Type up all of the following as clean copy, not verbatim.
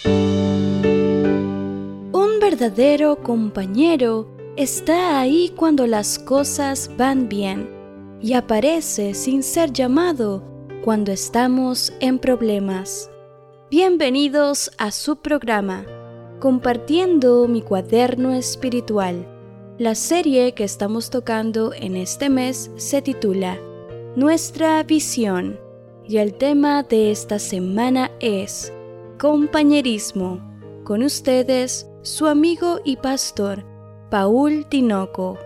Un verdadero compañero está ahí cuando las cosas van bien y aparece sin ser llamado cuando estamos en problemas. Bienvenidos a su programa, Compartiendo mi cuaderno espiritual. La serie que estamos tocando en este mes se titula Nuestra visión y el tema de esta semana es compañerismo. Con ustedes, su amigo y pastor, Paul Tinoco.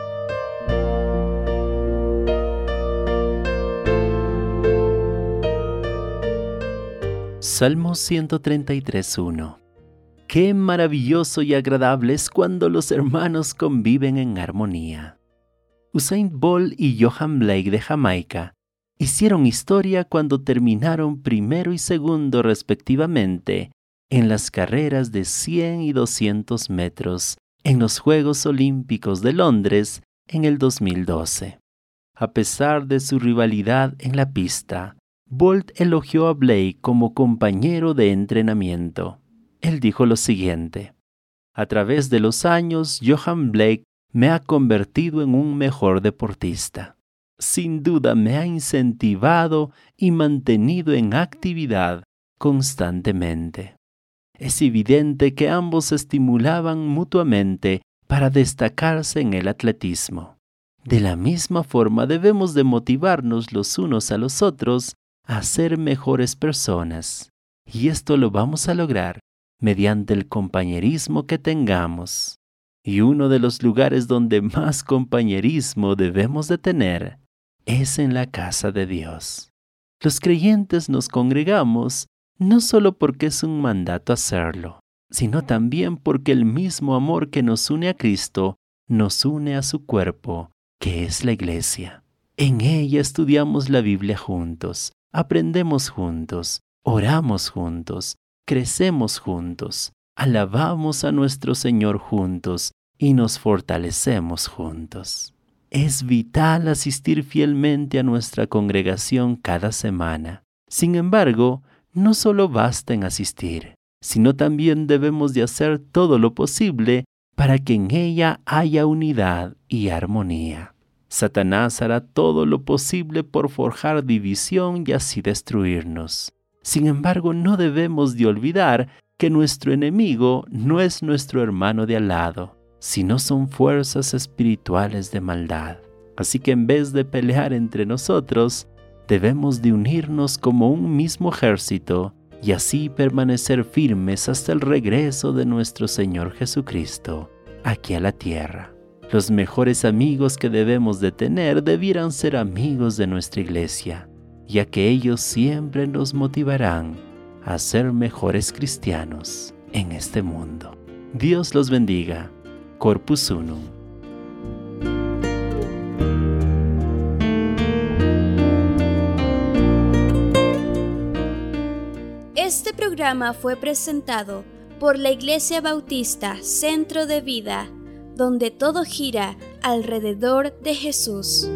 Salmo 133:1. Qué maravilloso y agradable es cuando los hermanos conviven en armonía. Usain Bolt y Yohan Blake de Jamaica hicieron historia cuando terminaron primero y segundo respectivamente en las carreras de 100 y 200 metros en los Juegos Olímpicos de Londres en el 2012. A pesar de su rivalidad en la pista, Bolt elogió a Blake como compañero de entrenamiento. Él dijo lo siguiente: a través de los años, Yohan Blake me ha convertido en un mejor deportista. Sin duda me ha incentivado y mantenido en actividad constantemente. Es evidente que ambos se estimulaban mutuamente para destacarse en el atletismo. De la misma forma debemos de motivarnos los unos a los otros a ser mejores personas. Y esto lo vamos a lograr mediante el compañerismo que tengamos. Y uno de los lugares donde más compañerismo debemos de tener es en la casa de Dios. Los creyentes nos congregamos no solo porque es un mandato hacerlo, sino también porque el mismo amor que nos une a Cristo nos une a su cuerpo, que es la iglesia. En ella estudiamos la Biblia juntos, aprendemos juntos, oramos juntos, crecemos juntos, alabamos a nuestro Señor juntos y nos fortalecemos juntos. Es vital asistir fielmente a nuestra congregación cada semana. Sin embargo, no solo basta en asistir, sino también debemos de hacer todo lo posible para que en ella haya unidad y armonía. Satanás hará todo lo posible por forjar división y así destruirnos. Sin embargo, no debemos de olvidar que nuestro enemigo no es nuestro hermano de al lado, sino son fuerzas espirituales de maldad. Así que en vez de pelear entre nosotros, debemos de unirnos como un mismo ejército y así permanecer firmes hasta el regreso de nuestro Señor Jesucristo aquí a la tierra. Los mejores amigos que debemos de tener debieran ser amigos de nuestra iglesia, ya que ellos siempre nos motivarán a ser mejores cristianos en este mundo. Dios los bendiga. Corpus Unum. Este programa fue presentado por la Iglesia Bautista Centro de Vida, donde todo gira alrededor de Jesús.